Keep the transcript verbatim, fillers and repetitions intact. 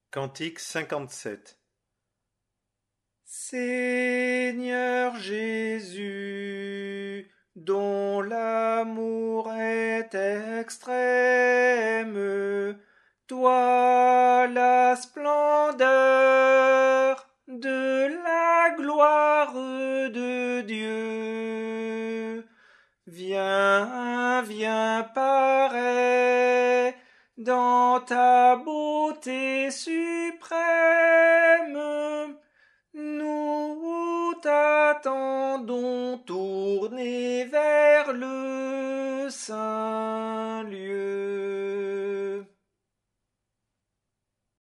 Cantique cinquante-sept. Seigneur Jésus, dont l'amour est extrême, toi la splendeur de la gloire de Dieu. Viens, viens parais dans ta beauté suprême. Nous t'attendons tournés vers le saint lieu.